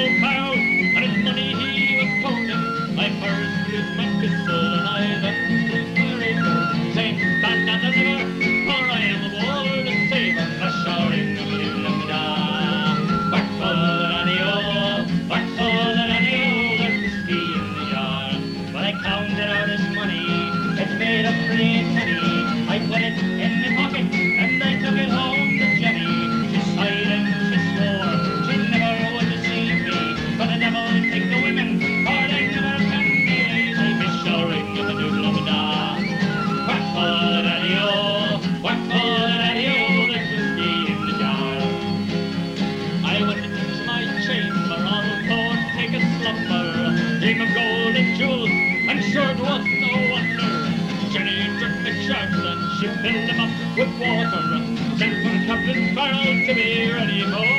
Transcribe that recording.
old Farrell, and his money he was counting. I first used my pistol, and I then used my razor, saying, stand and deliver, for I am aboard the saver, the shouting of the da. Whack full of daddy-o, whack full of daddy-o, there's whiskey in the jar. But I counted out his money, it made a pretty penny. I put it in my pocket, and I took it home to Jenny. She sighed and she swore, she never would deceive me. But the devil take the women, for they never can be easy. Me shouting of the doodle-of-a-da. Whack full of daddy-o, whack full of daddy-o, there's whiskey in the jar. I went to fix my chamber, although take a slumber, dream of gold and jewels, and sure it was no wonder. Jenny took the sharks and she filled them up with water, sent for Captain Farrell to be ready for